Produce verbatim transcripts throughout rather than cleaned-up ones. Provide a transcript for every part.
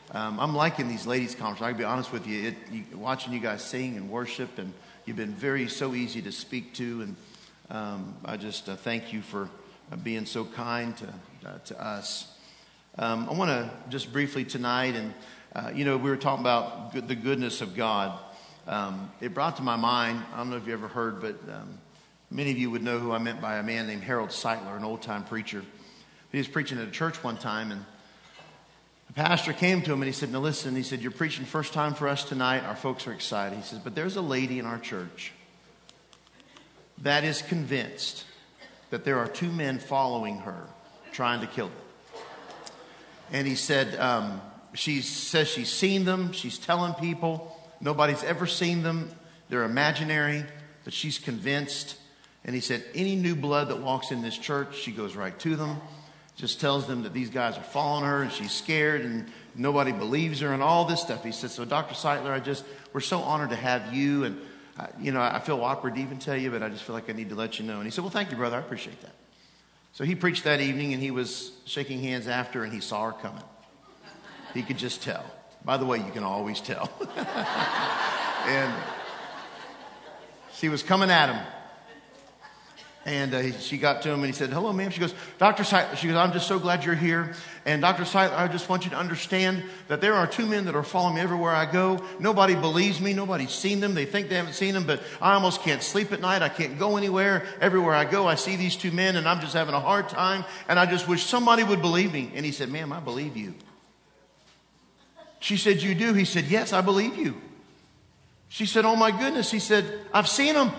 Um, I'm liking these ladies' conferences. I can be honest with you, it, you, watching you guys sing and worship, and you've been very, so easy to speak to, and um, I just uh, thank you for uh, being so kind to, uh, to us. Um, I want to just briefly tonight, and uh, you know, we were talking about good, the goodness of God. Um, it brought to my mind, I don't know if you ever heard, but um, many of you would know who I meant by a man named Harold Sightler, an old-time preacher. He was preaching at a church one time, and the pastor came to him and he said, now listen, he said, you're preaching first time for us tonight. Our folks are excited. He says, but there's a lady in our church that is convinced that there are two men following her, trying to kill her. And he said, um, she says she's seen them. She's telling people. Nobody's ever seen them. They're imaginary, but she's convinced. And he said, any new blood that walks in this church, she goes right to them. Just tells them that these guys are following her and she's scared and nobody believes her and all this stuff. He said, so Doctor Sightler, I just, we're so honored to have you. And, uh, you know, I feel awkward to even tell you, but I just feel like I need to let you know. And he said, well, thank you, brother. I appreciate that. So he preached that evening and he was shaking hands after and he saw her coming. He could just tell. By the way, you can always tell. And she was coming at him. And uh, he, she got to him and he said, hello, ma'am. She goes, Doctor Sightler, she goes, I'm just so glad you're here. And Doctor Sightler, I just want you to understand that there are two men that are following me everywhere I go. Nobody believes me. Nobody's seen them. They think they haven't seen them, but I almost can't sleep at night. I can't go anywhere. Everywhere I go, I see these two men and I'm just having a hard time. And I just wish somebody would believe me. And he said, ma'am, I believe you. She said, you do? He said, yes, I believe you. She said, oh my goodness. He said, I've seen them.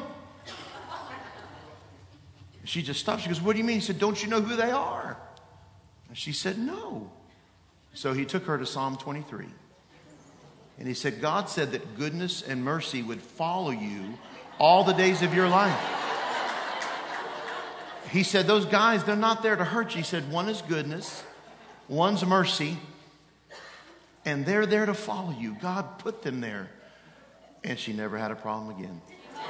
She just stopped. She goes, what do you mean? He said, don't you know who they are? And she said, no. So he took her to Psalm twenty-three. And he said, God said that goodness and mercy would follow you all the days of your life. He said, those guys, they're not there to hurt you. He said, one is goodness, one's mercy, and they're there to follow you. God put them there. And she never had a problem again.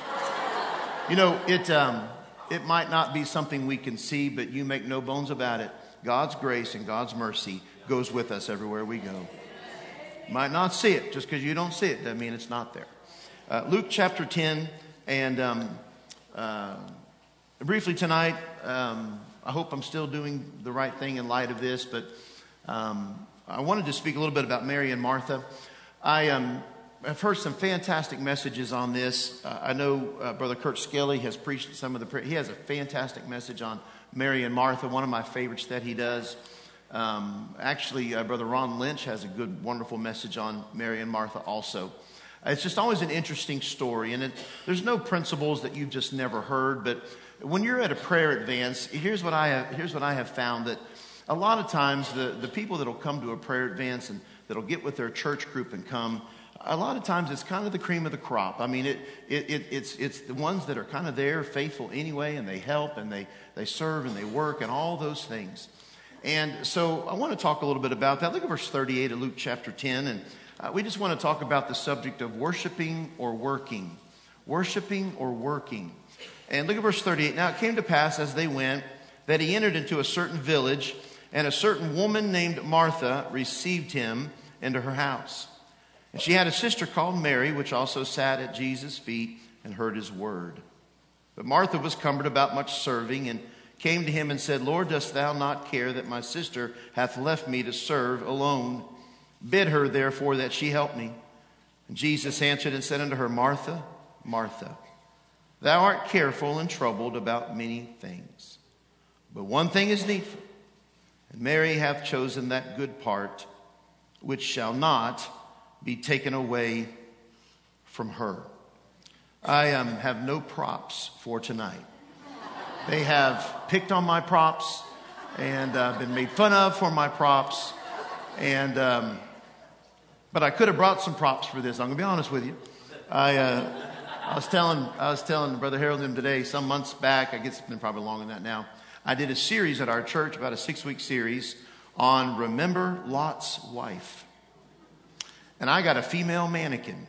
You know, it... Um, It might not be something we can see, but you make no bones about it. God's grace and God's mercy goes with us everywhere we go. Might not see it. Just because you don't see it doesn't mean it's not there. Uh, Luke chapter ten. And um, uh, briefly tonight, um, I hope I'm still doing the right thing in light of this. But um, I wanted to speak a little bit about Mary and Martha. I um. I've heard some fantastic messages on this. Uh, I know uh, Brother Kurt Skelly has preached some of the... He has a fantastic message on Mary and Martha, one of my favorites that he does. Um, actually, uh, Brother Ron Lynch has a good, wonderful message on Mary and Martha also. It's just always an interesting story, and it, there's no principles that you've just never heard, but when you're at a prayer advance, here's what I have, here's what I have found, that a lot of times the, the people that will come to a prayer advance and that'll get with their church group and come, a lot of times it's kind of the cream of the crop. I mean, it, it, it, it's it's the ones that are kind of there, faithful anyway, and they help, and they, they serve, and they work, and all those things. And so I want to talk a little bit about that. Look at verse thirty-eight of Luke chapter ten, and uh, we just want to talk about the subject of worshiping or working. Worshiping or working. And look at verse thirty-eight. Now it came to pass as they went that he entered into a certain village, and a certain woman named Martha received him into her house. And she had a sister called Mary, which also sat at Jesus' feet and heard his word. But Martha was cumbered about much serving, and came to him and said, Lord, dost thou not care that my sister hath left me to serve alone? Bid her therefore that she help me. And Jesus answered and said unto her, Martha, Martha, thou art careful and troubled about many things. But one thing is needful, and Mary hath chosen that good part, which shall not be taken away from her. I um, have no props for tonight. They have picked on my props and uh, been made fun of for my props. And um, but I could have brought some props for this. I'm going to be honest with you. I uh, I was telling I was telling Brother Harold him today, some months back. I guess it's been probably longer than that now. I did a series at our church, about a six-week series on Remember Lot's Wife. And I got a female mannequin.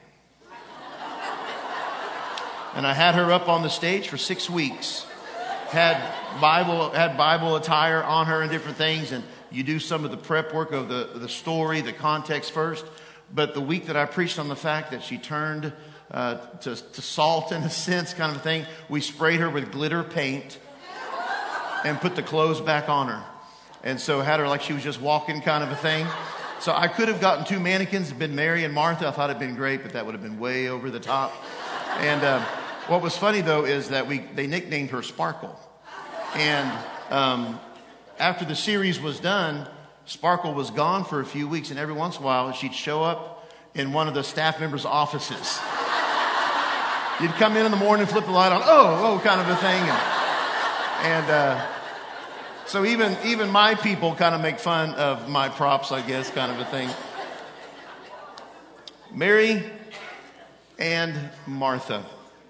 And I had her up on the stage for six weeks. Had Bible had Bible attire on her and different things. And you do some of the prep work of the, the story, the context first. But the week that I preached on the fact that she turned uh, to, to salt in a sense kind of a thing, we sprayed her with glitter paint and put the clothes back on her. And so had her like she was just walking kind of a thing. So I could have gotten two mannequins, been Mary and Martha. I thought it'd been great, but that would have been way over the top. And uh, what was funny, though, is that we they nicknamed her Sparkle. And um, after the series was done, Sparkle was gone for a few weeks, and every once in a while, she'd show up in one of the staff members' offices. You'd come in in the morning, flip the light on, oh, oh, kind of a thing. And, and uh, so even, even my people kind of make fun of my props, I guess, kind of a thing. Mary and Martha.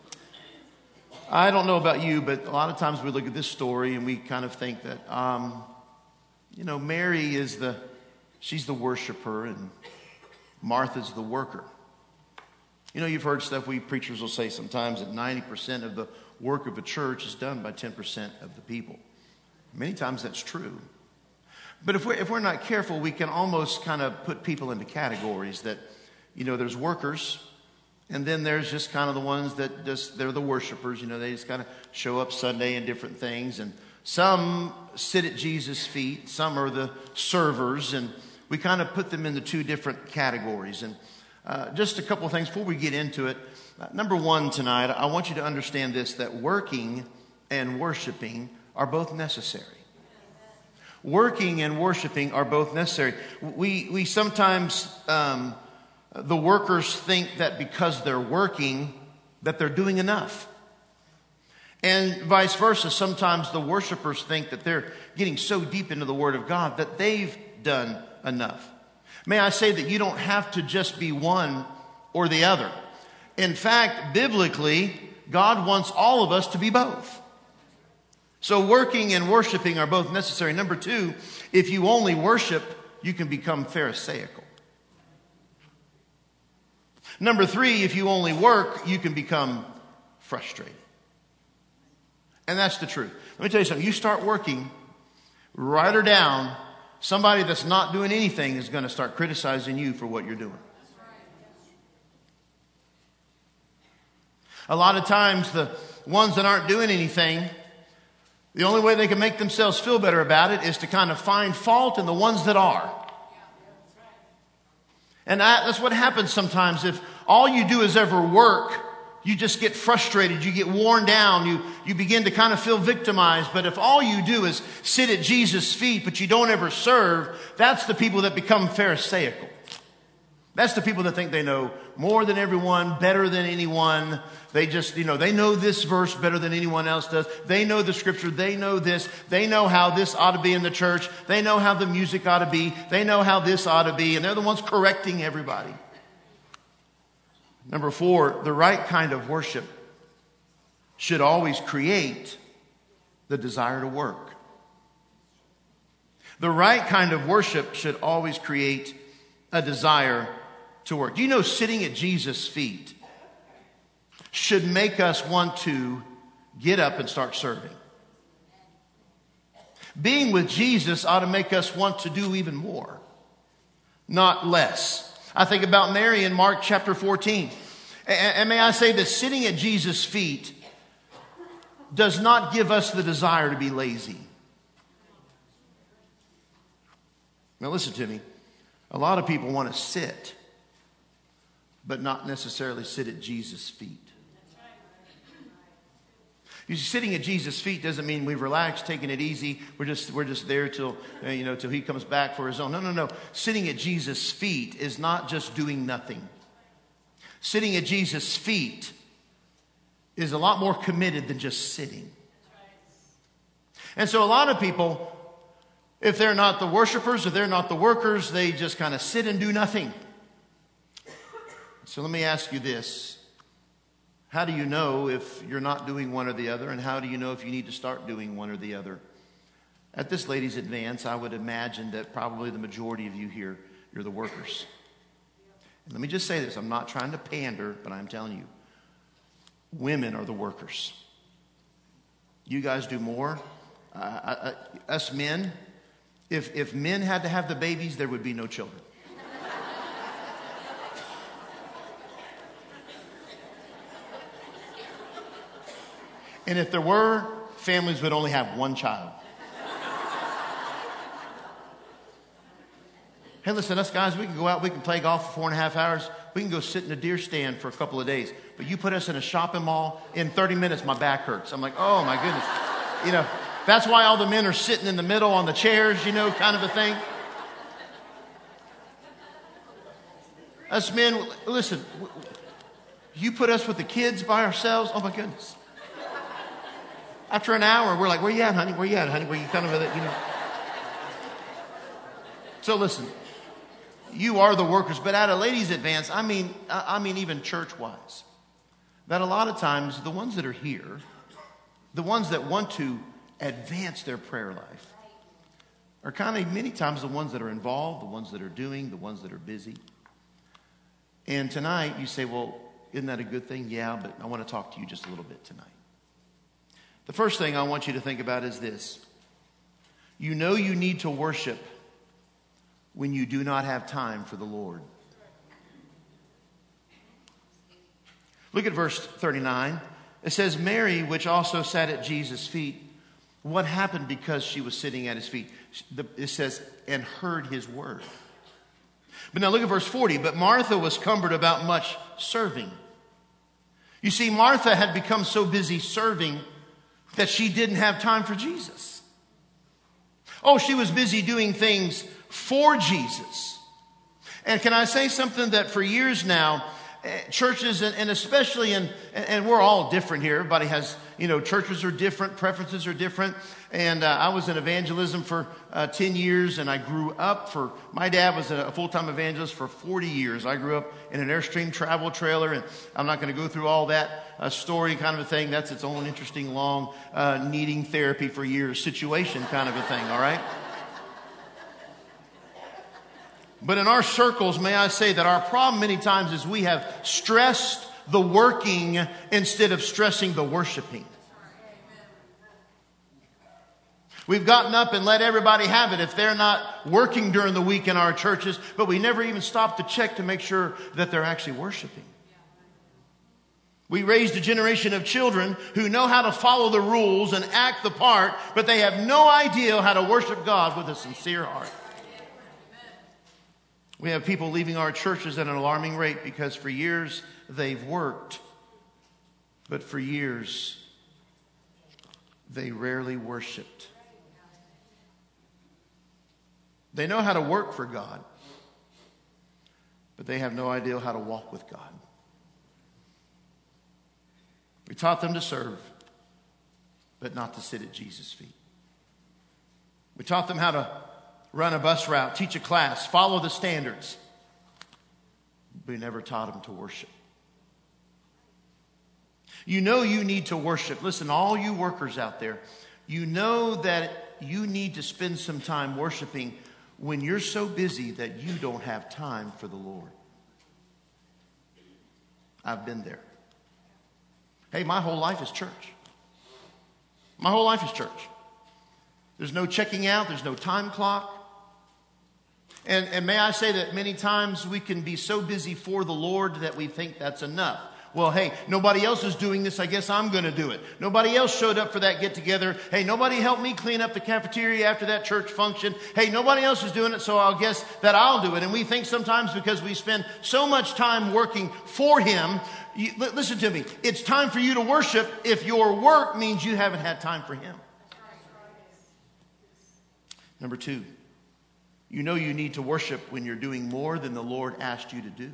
I don't know about you, but a lot of times we look at this story and we kind of think that, um, you know, Mary is the, she's the worshiper and Martha's the worker. You know, you've heard stuff we preachers will say sometimes that ninety percent of the work of a church is done by ten percent of the people. Many times that's true. But if we're, if we're not careful, we can almost kind of put people into categories that, you know, there's workers, and then there's just kind of the ones that just, they're the worshipers. You know, they just kind of show up Sunday and different things. And some sit at Jesus' feet. Some are the servers. And we kind of put them into two different categories. And uh, just a couple of things before we get into it. Uh, number one tonight, I want you to understand this, that working and worshiping are both necessary. Working and worshiping are both necessary. We, we sometimes... Um, The workers think that because they're working, that they're doing enough. And vice versa, sometimes the worshipers think that they're getting so deep into the Word of God that they've done enough. May I say that you don't have to just be one or the other. In fact, biblically, God wants all of us to be both. So working and worshiping are both necessary. Number two, if you only worship, you can become Pharisaical. Number three, if you only work, you can become frustrated. And that's the truth. Let me tell you something. You start working, write her down, somebody that's not doing anything is going to start criticizing you for what you're doing. A lot of times the ones that aren't doing anything, the only way they can make themselves feel better about it is to kind of find fault in the ones that are. And that, that's what happens sometimes. If all you do is ever work, you just get frustrated, you get worn down, you, you begin to kind of feel victimized. But if all you do is sit at Jesus' feet, but you don't ever serve, that's the people that become Pharisaical. That's the people that think they know more than everyone, better than anyone. They just, you know, they know this verse better than anyone else does. They know the scripture. They know this. They know how this ought to be in the church. They know how the music ought to be. They know how this ought to be. And they're the ones correcting everybody. Number four, the right kind of worship should always create the desire to work. The right kind of worship should always create a desire to work. Do you know sitting at Jesus' feet should make us want to get up and start serving? Being with Jesus ought to make us want to do even more, not less. I think about Mary in Mark chapter fourteen. And may I say that sitting at Jesus' feet does not give us the desire to be lazy. Now listen to me. A lot of people want to sit, but not necessarily sit at Jesus' feet. You see, sitting at Jesus' feet doesn't mean we've relaxed, taking it easy. We're just we're just there till uh, you know till He comes back for His own. No, no, no. Sitting at Jesus' feet is not just doing nothing. Sitting at Jesus' feet is a lot more committed than just sitting. And so a lot of people, if they're not the worshipers, if they're not the workers, they just kind of sit and do nothing. So let me ask you this. How do you know if you're not doing one or the other? And how do you know if you need to start doing one or the other? At this lady's advance, I would imagine that probably the majority of you here, you're the workers. And let me just say this. I'm not trying to pander, but I'm telling you, women are the workers. You guys do more. Uh, I, I, us men, If, if men had to have the babies, there would be no children. And if there were, families would only have one child. Hey, listen, us guys, we can go out, we can play golf for four and a half hours. We can go sit in a deer stand for a couple of days. But you put us in a shopping mall, in thirty minutes, my back hurts. I'm like, oh my goodness. You know, that's why all the men are sitting in the middle on the chairs, you know, kind of a thing. Us men, listen, you put us with the kids by ourselves, oh my goodness. After an hour, we're like, where you at, honey? Where you at, honey? Where you kind of, you know. So listen, you are the workers, but at a ladies' advance, I mean, I mean even church-wise, that a lot of times the ones that are here, the ones that want to advance their prayer life, are kind of many times the ones that are involved, the ones that are doing, the ones that are busy. And tonight you say, well, isn't that a good thing? Yeah, but I want to talk to you just a little bit tonight. The first thing I want you to think about is this. You know you need to worship when you do not have time for the Lord. Look at verse thirty-nine. It says, Mary, which also sat at Jesus' feet. What happened because she was sitting at his feet? It says, and heard his word. But now look at verse forty. But Martha was cumbered about much serving. You see, Martha had become so busy serving that she didn't have time for Jesus. Oh, she was busy doing things for Jesus. And can I say something that for years now, churches, and especially in, and we're all different here. Everybody has, you know, churches are different, preferences are different. And uh, I was in evangelism for uh, ten years, and I grew up for, my dad was a full-time evangelist for forty years. I grew up in an Airstream travel trailer, and I'm not going to go through all that uh, story kind of a thing. That's its own interesting, long, uh, needing therapy for years situation kind of a thing, all right? But in our circles, may I say that our problem many times is we have stressed the working instead of stressing the worshiping. We've gotten up and let everybody have it if they're not working during the week in our churches, but we never even stop to check to make sure that they're actually worshiping. We raised a generation of children who know how to follow the rules and act the part, but they have no idea how to worship God with a sincere heart. We have people leaving our churches at an alarming rate because for years they've worked, but for years they rarely worshiped. They know how to work for God, but they have no idea how to walk with God. We taught them to serve, but not to sit at Jesus' feet. We taught them how to run a bus route, teach a class, follow the standards. We never taught them to worship. You know you need to worship. Listen, all you workers out there, you know that you need to spend some time worshiping when you're so busy that you don't have time for the Lord. I've been there. Hey, my whole life is church. My whole life is church. There's no checking out. There's no time clock. And, and may I say that many times we can be so busy for the Lord that we think that's enough. Well, hey, nobody else is doing this. I guess I'm going to do it. Nobody else showed up for that get-together. Hey, nobody helped me clean up the cafeteria after that church function. Hey, nobody else is doing it, so I'll guess that I'll do it. And we think sometimes because we spend so much time working for Him, you, listen to me, it's time for you to worship if your work means you haven't had time for Him. Number two, you know you need to worship when you're doing more than the Lord asked you to do.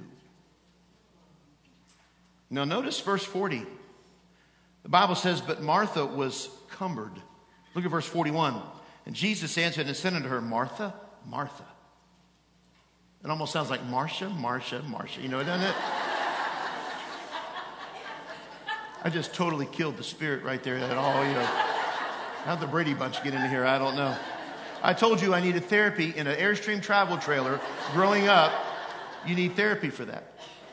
Now notice verse forty. The Bible says, but Martha was cumbered. Look at verse forty-one. And Jesus answered and said unto her, Martha, Martha. It almost sounds like Marcia, Marcia, Marcia. You know, doesn't it? I just totally killed the spirit right there. That all, you know. How'd the Brady Bunch get into here? I don't know. I told you I needed therapy in an Airstream travel trailer. Growing up, you need therapy for that.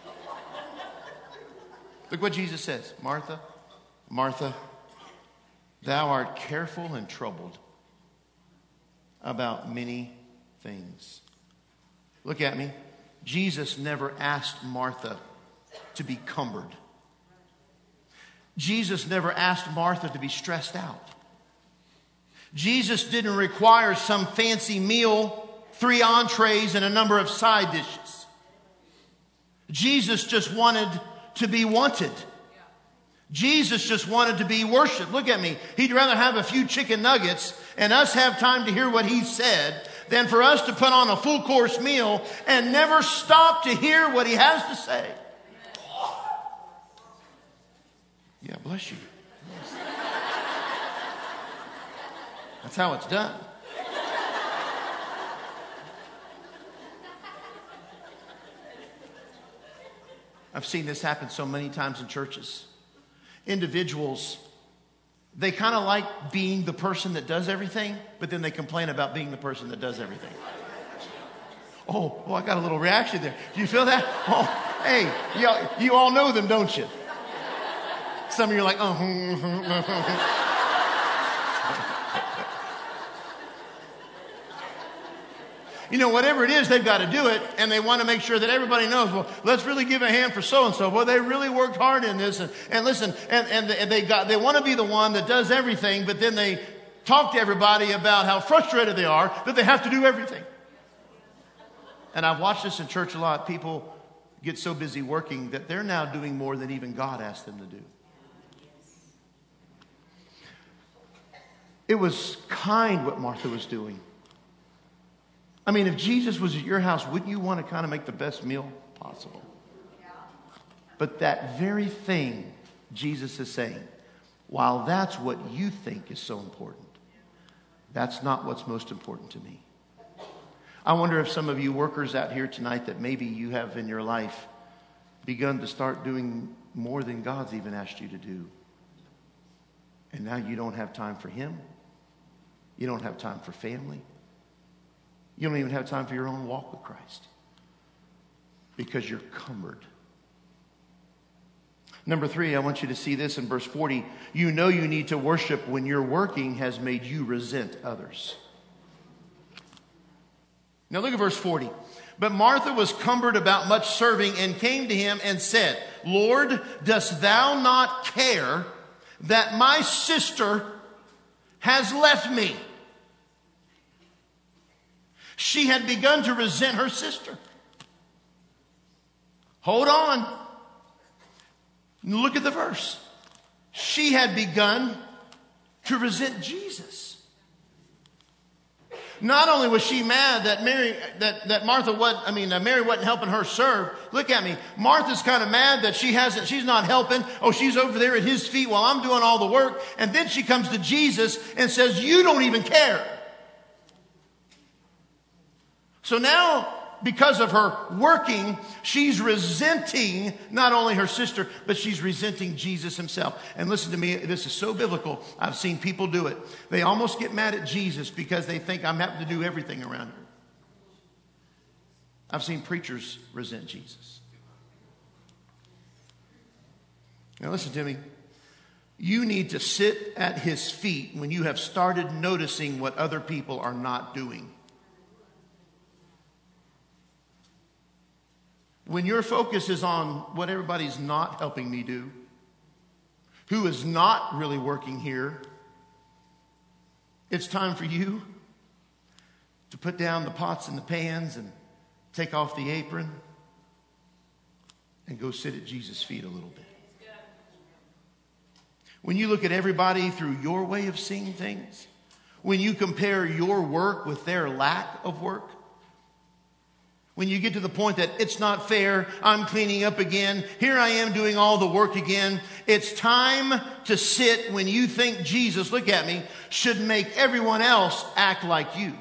Look what Jesus says. Martha, Martha, thou art careful and troubled. about many things. Look at me. Jesus never asked Martha to be cumbered. Jesus never asked Martha to be stressed out. Jesus didn't require some fancy meal, three entrees, and a number of side dishes. Jesus just wanted to be wanted. Jesus just wanted to be worshiped. Look at me. He'd rather have a few chicken nuggets and us have time to hear what he said than for us to put on a full course meal and never stop to hear what he has to say. Yeah, bless you. That's how it's done. I've seen this happen so many times in churches. Individuals, they kind of like being the person that does everything, but then they complain about being the person that does everything. Oh, oh, I got a little reaction there. Do you feel that? Oh, hey, you, you all know them, don't you? Some of you are like, oh. You know, whatever it is, they've got to do it, and they want to make sure that everybody knows, well, let's really give a hand for so-and-so. Well, they really worked hard in this. And, and listen, and, and, and they got they want to be the one that does everything, but then they talk to everybody about how frustrated they are that they have to do everything. And I've watched this in church a lot. People get so busy working that they're now doing more than even God asked them to do. It was kind what Martha was doing. I mean, if Jesus was at your house, wouldn't you want to kind of make the best meal possible? But that very thing Jesus is saying, while that's what you think is so important, that's not what's most important to me. I wonder if some of you workers out here tonight that maybe you have in your life begun to start doing more than God's even asked you to do. And now you don't have time for Him. You don't have time for family. You don't even have time for your own walk with Christ because you're cumbered. Number three, I want you to see this in verse forty. You know you need to worship when your working has made you resent others. Now look at verse forty. But Martha was cumbered about much serving and came to him and said, Lord, dost thou not care that my sister has left me? She had begun to resent her sister. Hold on. Look at the verse. She had begun to resent Jesus. Not only was she mad that Mary, that, that Martha wasn't, I mean, uh, Mary wasn't helping her serve. Look at me. Martha's kind of mad that she hasn't, she's not helping. Oh, she's over there at his feet while I'm doing all the work. And then she comes to Jesus and says, you don't even care. So now, because of her working, she's resenting not only her sister, but she's resenting Jesus himself. And listen to me, this is so biblical. I've seen people do it. They almost get mad at Jesus because they think I'm having to do everything around her. I've seen preachers resent Jesus. Now listen to me. You need to sit at his feet when you have started noticing what other people are not doing. When your focus is on what everybody's not helping me do, who is not really working here, it's time for you to put down the pots and the pans and take off the apron and go sit at Jesus' feet a little bit. When you look at everybody through your way of seeing things, when you compare your work with their lack of work, when you get to the point that it's not fair, I'm cleaning up again, here I am doing all the work again. It's time to sit when you think Jesus, look at me, should make everyone else act like you.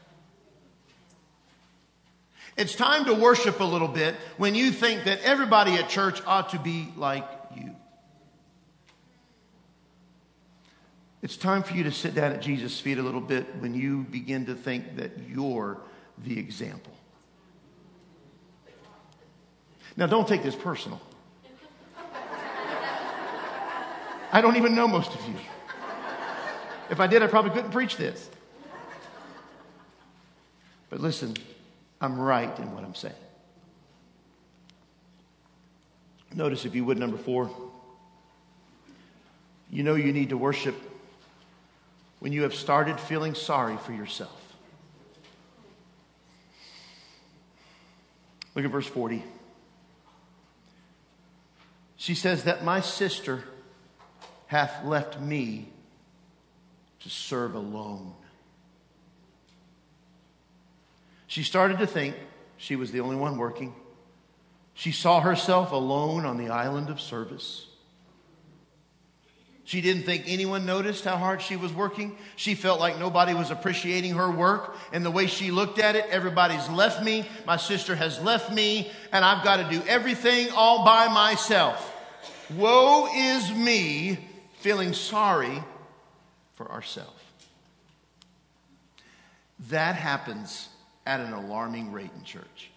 It's time to worship a little bit when you think that everybody at church ought to be like you. It's time for you to sit down at Jesus' feet a little bit when you begin to think that you're the example. Now, don't take this personal. I don't even know most of you. If I did, I probably couldn't preach this. But listen, I'm right in what I'm saying. Notice, if you would, number four. You know you need to worship when you have started feeling sorry for yourself. Look at verse forty. She says that my sister hath left me to serve alone. She started to think she was the only one working. She saw herself alone on the island of service. She didn't think anyone noticed how hard she was working. She felt like nobody was appreciating her work. And the way she looked at it, everybody's left me. My sister has left me. And I've got to do everything all by myself. Woe is me, feeling sorry for ourselves. That happens at an alarming rate in church.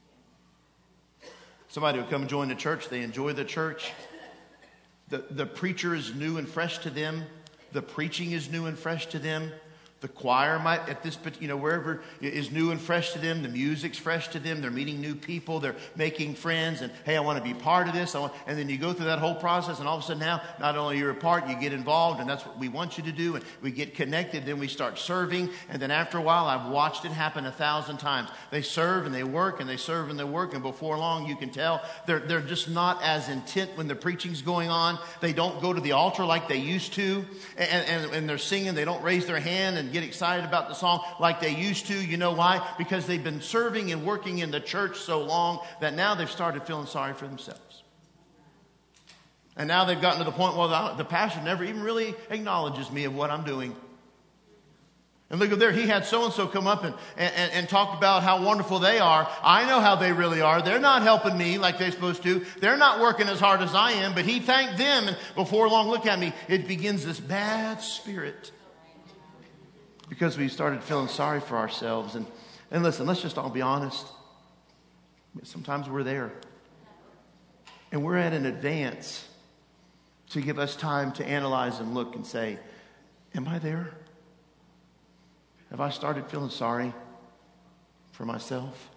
Somebody will come and join the church. They enjoy the church. The, the preacher is new and fresh to them. The preaching is new and fresh to them. The choir might, at this, you know, wherever is new and fresh to them. The music's fresh to them. They're meeting new people. They're making friends. And, hey, I want to be part of this. I want, and then you go through that whole process. And all of a sudden now, not only you're a part, you get involved. And that's what we want you to do. And we get connected. Then we start serving. And then after a while, I've watched it happen a thousand times. They serve and they work and they serve and they work. And before long, you can tell they're, they're just not as intent when the preaching's going on. They don't go to the altar like they used to. And, and, and they're singing. They don't raise their hand and get excited about the song like they used to. You know why? Because they've been serving and working in the church so long that now they've started feeling sorry for themselves. And now they've gotten to the point where the, the pastor never even really acknowledges me of what I'm doing. And look at there, he had so-and-so come up and, and, and talk about how wonderful they are. I know how they really are. They're not helping me like they're supposed to. They're not working as hard as I am, but he thanked them. And before long, look at me, it begins this bad spirit. Because we started feeling sorry for ourselves. And, and listen, let's just all be honest. Sometimes we're there. And we're at an advance to give us time to analyze and look and say, am I there? Have I started feeling sorry for myself?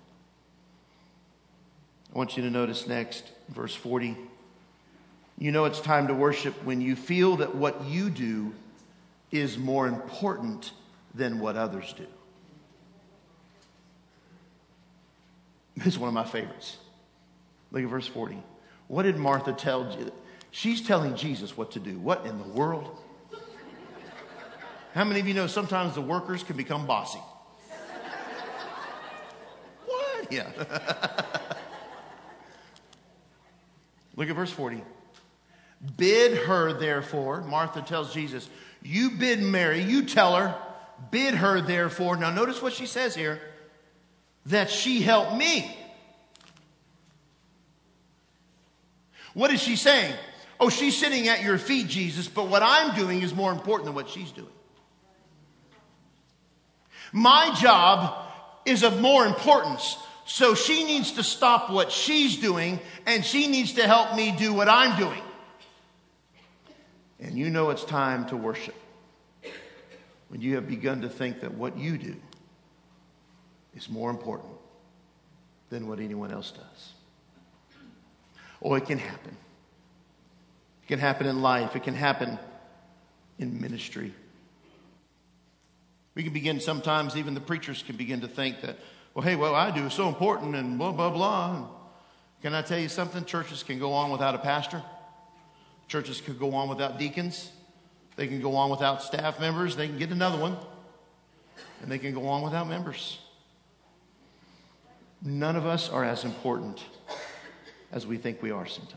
I want you to notice next, verse forty. You know it's time to worship when you feel that what you do is more important than what others do. This is one of my favorites. Look at verse forty. What did Martha tell you? She's telling Jesus what to do. What in the world? How many of you know sometimes the workers can become bossy? What? Yeah. Look at verse forty. Bid her, therefore, Martha tells Jesus, you bid Mary, you tell her, bid her, therefore. Now notice what she says here. That she help me. What is she saying? Oh, she's sitting at your feet, Jesus, but what I'm doing is more important than what she's doing. My job is of more importance. So she needs to stop what she's doing and she needs to help me do what I'm doing. And you know it's time to worship when you have begun to think that what you do is more important than what anyone else does. Oh, it can happen. It can happen in life. It can happen in ministry. We can begin sometimes, even the preachers can begin to think that, well, hey, what I do is so important and blah, blah, blah. And can I tell you something? Churches can go on without a pastor. Churches could go on without deacons. They can go on without staff members. They can get another one. And they can go on without members. None of us are as important as we think we are sometimes.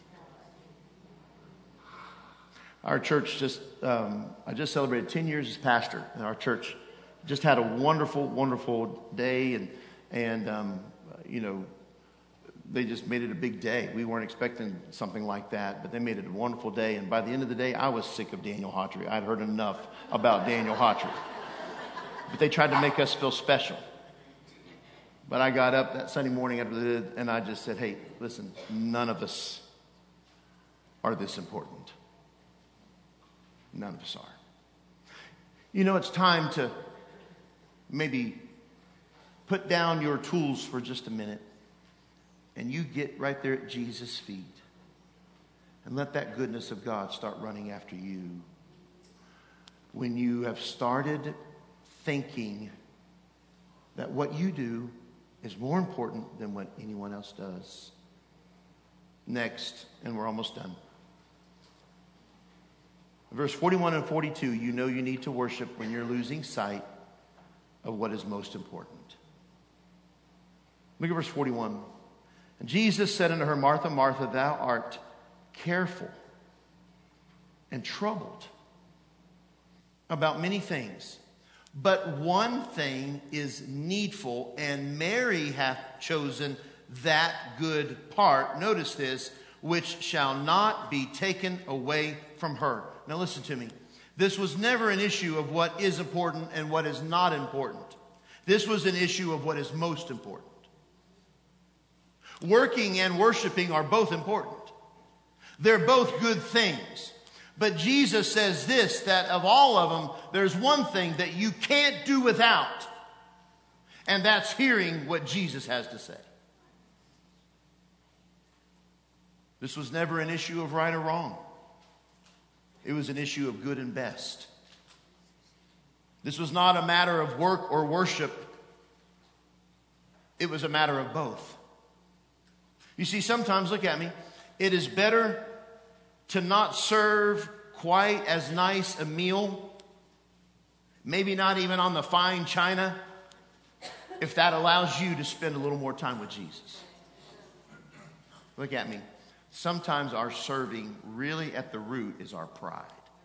Our church just, um, I just celebrated ten years as pastor. And our church just had a wonderful, wonderful day. And, and um, you know, they just made it a big day. We weren't expecting something like that, but they made it a wonderful day. And by the end of the day, I was sick of Daniel Hawtrey. I'd heard enough about Daniel Hawtrey. But they tried to make us feel special. But I got up that Sunday morning after the, and I just said, hey, listen, none of us are this important. None of us are. You know, it's time to maybe put down your tools for just a minute and you get right there at Jesus' feet and let that goodness of God start running after you. When you have started thinking that what you do is more important than what anyone else does. Next, and we're almost done. Verse forty-one and forty-two, you know you need to worship when you're losing sight of what is most important. Look at verse forty-one. And Jesus said unto her, Martha, Martha, thou art careful and troubled about many things. But one thing is needful, and Mary hath chosen that good part. Notice this, which shall not be taken away from her. Now listen to me. This was never an issue of what is important and what is not important. This was an issue of what is most important. Working and worshiping are both important. They're both good things. But Jesus says this, that of all of them, there's one thing that you can't do without. And that's hearing what Jesus has to say. This was never an issue of right or wrong. It was an issue of good and best. This was not a matter of work or worship. It was a matter of both. You see, sometimes, look at me, it is better to not serve quite as nice a meal, maybe not even on the fine china, if that allows you to spend a little more time with Jesus. Look at me. Sometimes our serving really at the root is our pride.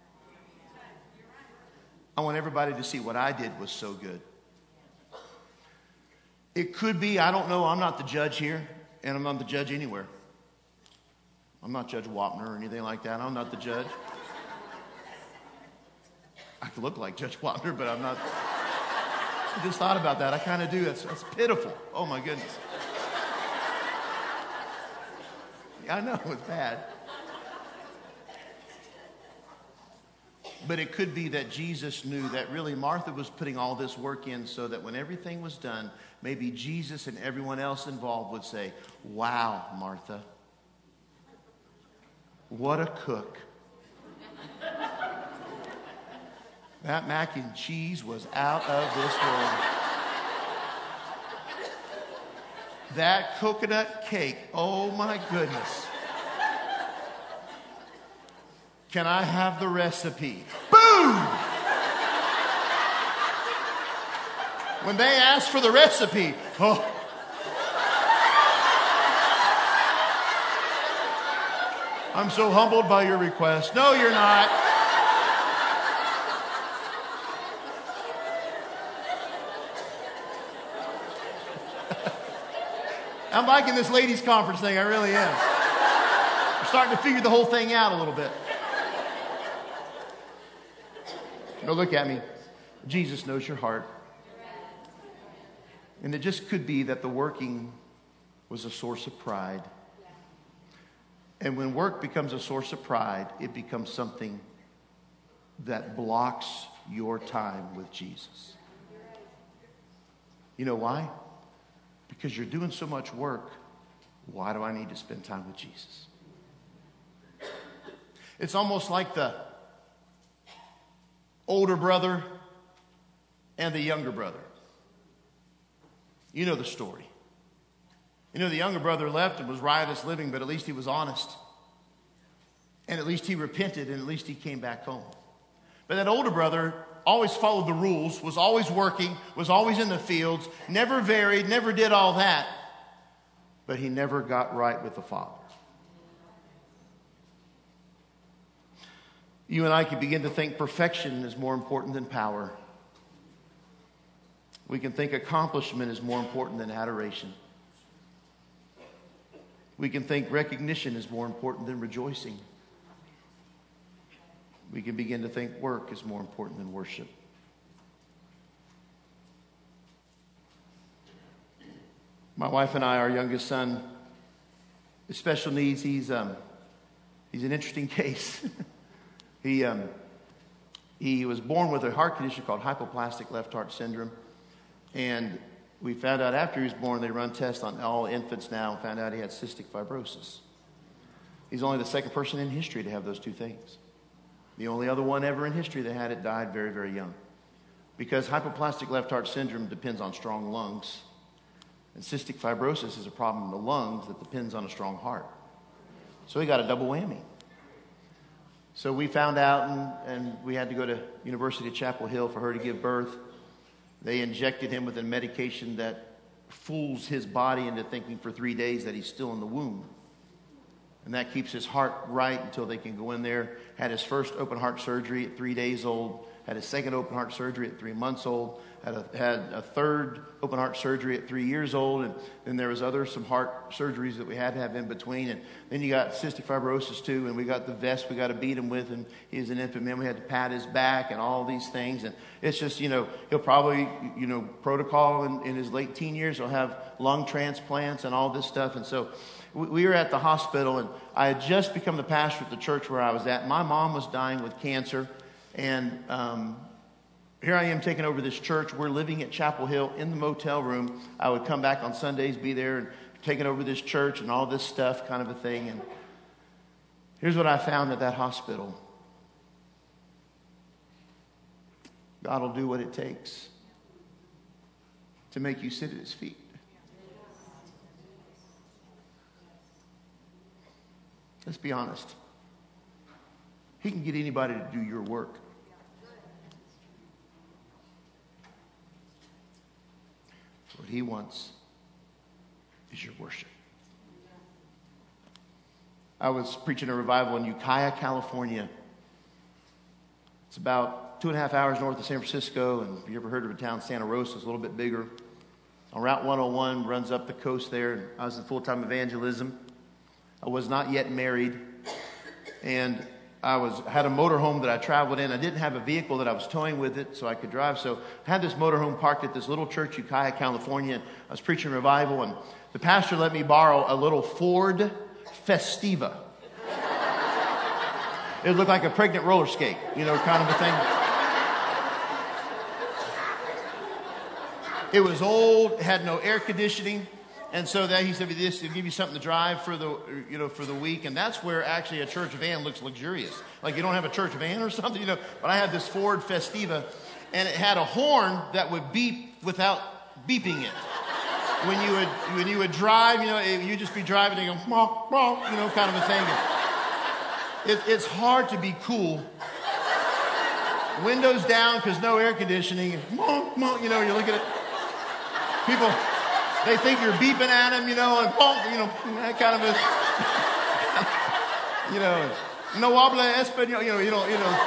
I want everybody to see what I did was so good. It could be, I don't know, I'm not the judge here, and I'm not the judge anywhere. I'm not Judge Wapner or anything like that. I'm not the judge. I could look like Judge Wapner, but I'm not. I just thought about that. I kind of do. That's, that's pitiful. Oh, my goodness. Yeah, I know. It's bad. But it could be that Jesus knew that really Martha was putting all this work in so that when everything was done, maybe Jesus and everyone else involved would say, wow, Martha. What a cook. That mac and cheese was out of this world. That coconut cake, oh my goodness. Can I have the recipe? Boom! When they asked for the recipe, oh. I'm so humbled by your request. No, you're not. I'm liking this ladies' conference thing. I really am. I'm starting to figure the whole thing out a little bit. No, look at me. Jesus knows your heart. And it just could be that the working was a source of pride. And when work becomes a source of pride, it becomes something that blocks your time with Jesus. You know why? Because you're doing so much work. Why do I need to spend time with Jesus? It's almost like the older brother and the younger brother. You know the story. You know, the younger brother left and was riotous living, but at least he was honest. And at least he repented, and at least he came back home. But that older brother always followed the rules, was always working, was always in the fields, never varied, never did all that. But he never got right with the Father. You and I can begin to think perfection is more important than power. We can think accomplishment is more important than adoration. We can think recognition is more important than rejoicing. We can begin to think work is more important than worship. My wife and I, our youngest son, his special needs, he's um, he's an interesting case. he um, he was born with a heart condition called hypoplastic left heart syndrome, and we found out after he was born, they run tests on all infants now and found out he had cystic fibrosis. He's only the second person in history to have those two things. The only other one ever in history that had it died very, very young. Because hypoplastic left heart syndrome depends on strong lungs. And cystic fibrosis is a problem in the lungs that depends on a strong heart. So he got a double whammy. So we found out, and, and we had to go to University of Chapel Hill for her to give birth. They injected him with a medication that fools his body into thinking for three days that he's still in the womb. And that keeps his heart right until they can go in there. Had his first open heart surgery at three days old. Had his second open heart surgery at three months old. Had a, had a third open heart surgery at three years old. And then there was other some heart surgeries that we had to have in between. And then you got cystic fibrosis too. And we got the vest we got to beat him with. And he's an infant man. We had to pat his back and all these things. And it's just, you know, he'll probably, you know, protocol in, in his late teen years. He'll have lung transplants and all this stuff. And so we, we were at the hospital. And I had just become the pastor at the church where I was at. My mom was dying with cancer. And um, here I am taking over this church. We're living at Chapel Hill in the motel room. I would come back on Sundays, be there, and taking over this church and all this stuff, kind of a thing. And here's what I found at that hospital. God will do what it takes to make you sit at his feet. Let's be honest. He can get anybody to do your work. What he wants is your worship. I was preaching a revival in Ukiah, California. It's about two and a half hours north of San Francisco. And if you ever heard of a town, Santa Rosa, it's a little bit bigger. On Route one oh one, runs up the coast there. I was in full-time evangelism. I was not yet married. And I was had a motorhome that I traveled in. I didn't have a vehicle that I was towing with it so I could drive. So I had this motorhome parked at this little church, Ukiah, California. I was preaching revival, and the pastor let me borrow a little Ford Festiva. It looked like a pregnant roller skate, you know, kind of a thing. It was old, had no air conditioning. And so that he said, this will give you something to drive for the, you know, for the week. And that's where actually a church van looks luxurious. Like you don't have a church van or something, you know. But I had this Ford Festiva, and it had a horn that would beep without beeping it. When you would, when you would drive, you know, it, you'd just be driving and go, mah, mah, you know, kind of a thing. It, it's hard to be cool. Windows down because no air conditioning. And, mah, mah, you know, you look at it. People... They think you're beeping at them, you know, and bonk, you know, that kind of a, you know, no habla español, you know, you know, you know.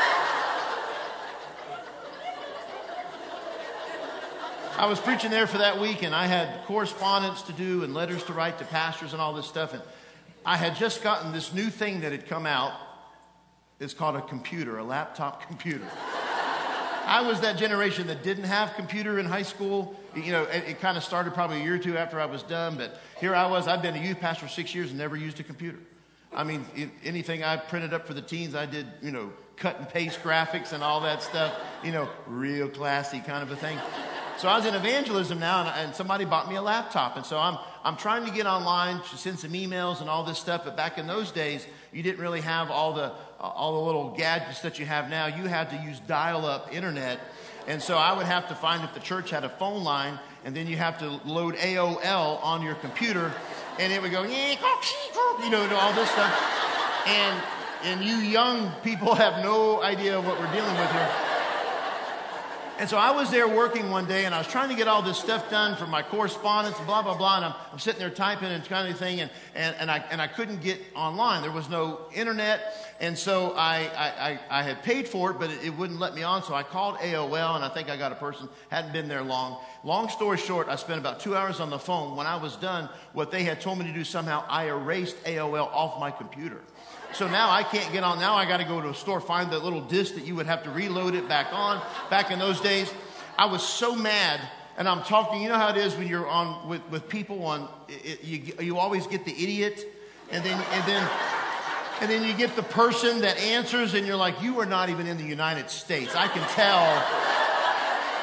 I was preaching there for that week, and I had correspondence to do and letters to write to pastors and all this stuff. And I had just gotten this new thing that had come out. It's called a computer, a laptop computer. I was that generation that didn't have computer in high school. You know, it, it kind of started probably a year or two after I was done. But here I was. I'd been a youth pastor for six years and never used a computer. I mean, it, anything I printed up for the teens, I did, you know, cut and paste graphics and all that stuff. You know, real classy kind of a thing. So I was in evangelism now, and, and somebody bought me a laptop. And so I'm I'm trying to get online to send some emails and all this stuff. But back in those days, you didn't really have all the all the little gadgets that you have now. You had to use dial-up internet. And so I would have to find if the church had a phone line, and then you have to load A O L on your computer, and it would go, you know, all this stuff. And and you young people have no idea what we're dealing with here. And so I was there working one day, and I was trying to get all this stuff done for my correspondence, and blah, blah, blah. And I'm, I'm sitting there typing and kind of thing, and, and, and, I, and I couldn't get online. There was no internet. And so I, I, I had paid for it, but it, it wouldn't let me on. So I called A O L, and I think I got a person, hadn't been there long. Long story short, I spent about two hours on the phone. When I was done, what they had told me to do, somehow I erased A O L off my computer. So now I can't get on. Now I got to go to a store, find that little disc that you would have to reload it back on. Back in those days, I was so mad. And I'm talking, you know how it is when you're on with, with people on, it, you, you always get the idiot. And then, and then, and then you get the person that answers, and you're like, you are not even in the United States. I can tell.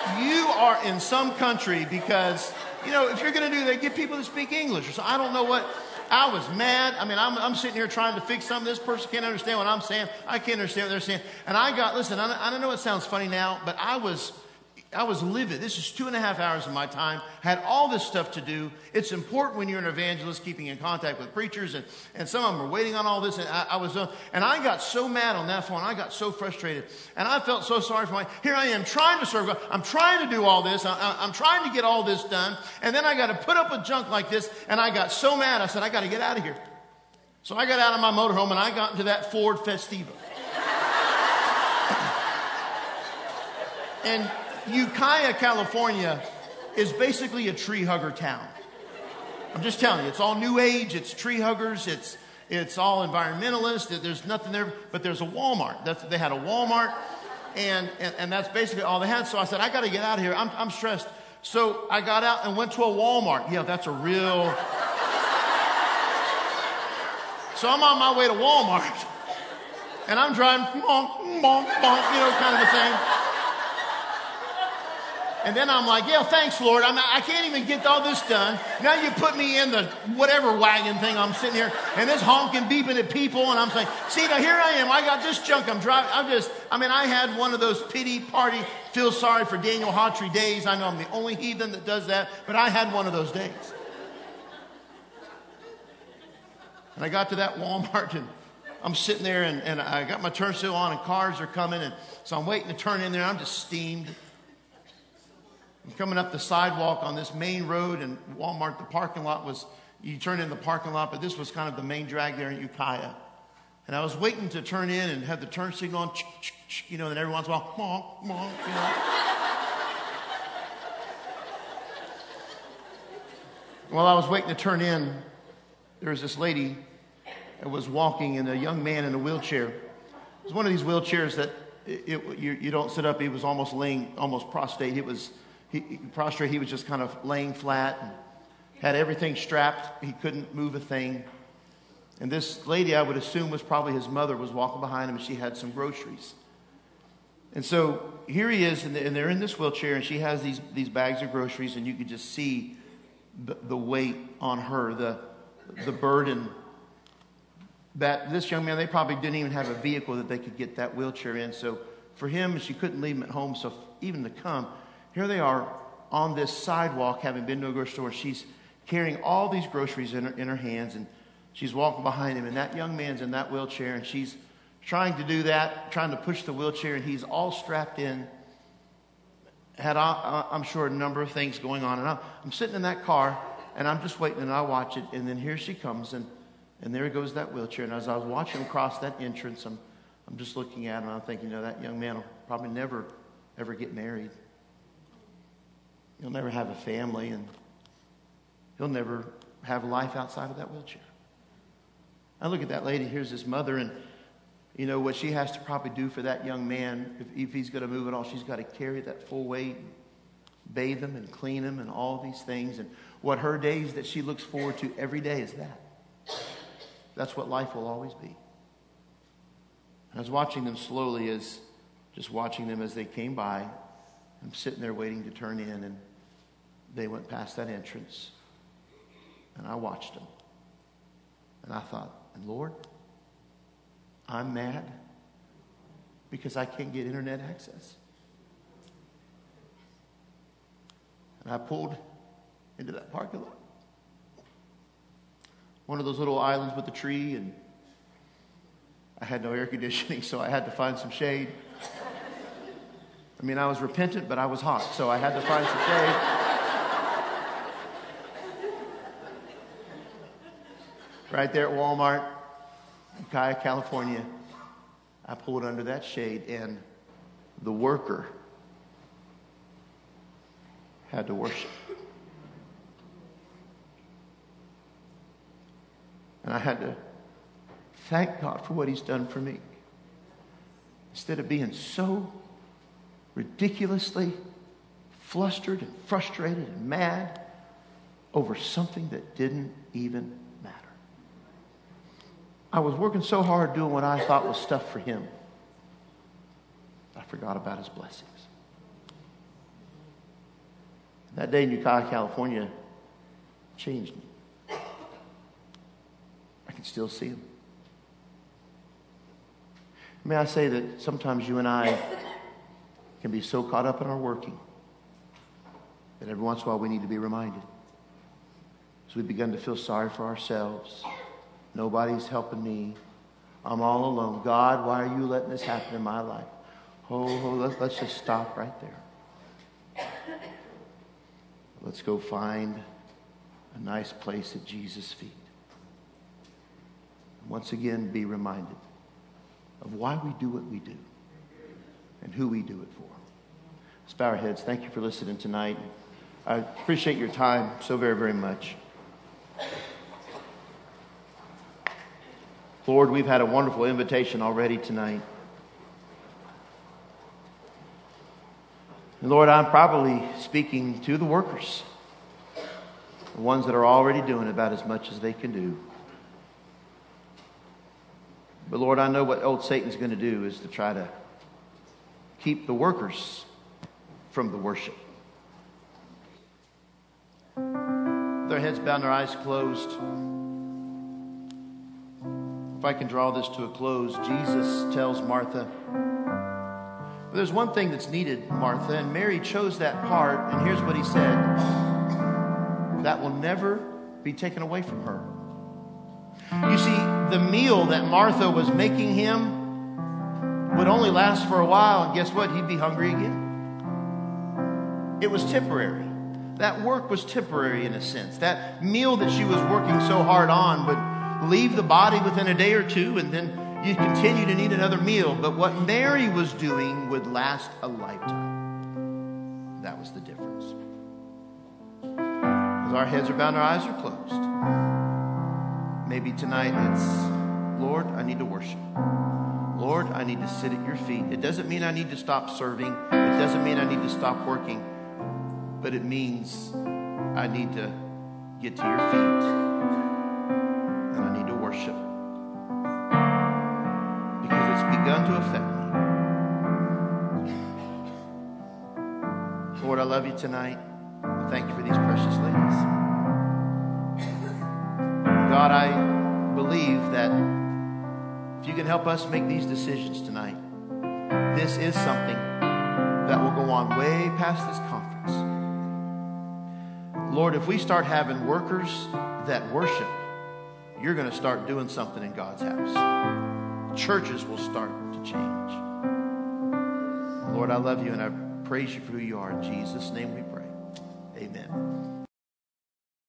you are in some country because, you know, if you're going to do that, get people to speak English. So I don't know what. I was mad. I mean, I'm, I'm sitting here trying to fix something. This person can't understand what I'm saying. I can't understand what they're saying. And I got, listen, I, I don't know it sounds funny now, but I was, I was livid. This is two and a half hours of my time. Had all this stuff to do. It's important when you're an evangelist, keeping in contact with preachers, and, and some of them are waiting on all this. And I, I was, uh, and I got so mad on that phone. I got so frustrated, and I felt so sorry for my. Here I am trying to serve God. I'm trying to do all this. I, I, I'm trying to get all this done, and then I got to put up with junk like this. And I got so mad. I said, I got to get out of here. So I got out of my motorhome and I got into that Ford Festiva. And Ukiah, California is basically a tree hugger town. I'm just telling you, it's all new age, it's tree huggers, it's it's all environmentalist, there's nothing there, but there's a Walmart. That's, they had a Walmart, and, and, and that's basically all they had. So I said, I got to get out of here. I'm, I'm stressed. So I got out and went to a Walmart. Yeah, that's a real... So I'm on my way to Walmart, and I'm driving, bonk, bonk, bonk, you know, kind of a thing. And then I'm like, yeah, thanks, Lord. I'm, I can't even get all this done. Now you put me in the whatever wagon thing. I'm sitting here, and this honking, beeping at people, and I'm saying, see, now here I am. I got this junk. I'm driving. I'm just, I mean, I had one of those pity party, feel sorry for Daniel Hawtrey days. I know I'm the only heathen that does that, but I had one of those days. And I got to that Walmart, and I'm sitting there, and, and I got my turn signal on, and cars are coming, and so I'm waiting to turn in there. I'm just steamed. I'm coming up the sidewalk on this main road, and Walmart, the parking lot was, you turn in the parking lot, but this was kind of the main drag there in Ukiah. And I was waiting to turn in and have the turn signal on, you know, and every once in a while, honk, honk, you know. While I was waiting to turn in, there was this lady that was walking, and a young man in a wheelchair. It was one of these wheelchairs that it, it, you, you don't sit up. He was almost laying, almost prostrate. It was he, he, prostrate. He was just kind of laying flat and had everything strapped. He couldn't move a thing. And this lady, I would assume, was probably his mother, was walking behind him, and she had some groceries. And so here he is, and they're in this wheelchair, and she has these these bags of groceries, and you could just see the, the weight on her, the the burden. That this young man, they probably didn't even have a vehicle that they could get that wheelchair in. So for him, she couldn't leave him at home. So even to come, here they are on this sidewalk, having been to a grocery store. She's carrying all these groceries in her, in her hands, and she's walking behind him. And that young man's in that wheelchair, and she's trying to do that, trying to push the wheelchair, and he's all strapped in. Had, I'm sure, a number of things going on. And I'm sitting in that car, and I'm just waiting, and I watch it. And then here she comes, and And there goes that wheelchair. And as I was watching him cross that entrance, I'm, I'm just looking at him. And I'm thinking, you know, that young man will probably never, ever get married. He'll never have a family. And he'll never have life outside of that wheelchair. I look at that lady. Here's his mother. And, you know, what she has to probably do for that young man, if, if he's going to move at all, she's got to carry that full weight, bathe him and clean him and all these things. And what her days that she looks forward to every day is that. That's what life will always be. I was watching them slowly, as just watching them as they came by. I'm sitting there waiting to turn in, and they went past that entrance. And I watched them. And I thought, Lord, I'm mad because I can't get internet access. And I pulled into that parking lot. One of those little islands with a tree, and I had no air conditioning, so I had to find some shade. I mean, I was repentant, but I was hot, so I had to find some shade. Right there at Walmart, Ukiah, California, I pulled under that shade, and the worker had to worship. And I had to thank God for what he's done for me. Instead of being so ridiculously flustered and frustrated and mad over something that didn't even matter. I was working so hard doing what I thought was stuff for him, I forgot about his blessings. That day in Ukiah, California changed me. I can still see them. May I say that sometimes you and I can be so caught up in our working that every once in a while we need to be reminded. As we begin to feel sorry for ourselves. Nobody's helping me. I'm all alone. God, why are you letting this happen in my life? Oh, oh let's, let's just stop right there. Let's go find a nice place at Jesus' feet. Once again, be reminded of why we do what we do and who we do it for. Let's bow our heads. Thank you for listening tonight. I appreciate your time so very, very much. Lord, we've had a wonderful invitation already tonight. And Lord, I'm probably speaking to the workers, the ones that are already doing about as much as they can do. But Lord, I know what old Satan's going to do is to try to keep the workers from the worship. With their heads bowed and their eyes closed, if I can draw this to a close, Jesus tells Martha, well, there's one thing that's needed, Martha, and Mary chose that part, and here's what he said, that will never be taken away from her. You see, the meal that Martha was making him would only last for a while, and guess what? He'd be hungry again. It was temporary. That work was temporary in a sense. That meal that she was working so hard on would leave the body within a day or two, and then you continue to need another meal. But what Mary was doing would last a lifetime. That was the difference. As our heads are bowed and our eyes are closed, maybe tonight it's, Lord, I need to worship. Lord, I need to sit at your feet. It doesn't mean I need to stop serving. It doesn't mean I need to stop working. But it means I need to get to your feet. And I need to worship. Because it's begun to affect me. Lord, I love you tonight. I thank you for these precious ladies. God, I believe that if you can help us make these decisions tonight, this is something that will go on way past this conference. Lord, if we start having workers that worship, you're going to start doing something in God's house. Churches will start to change. Lord, I love you and I praise you for who you are. In Jesus' name we pray. Amen.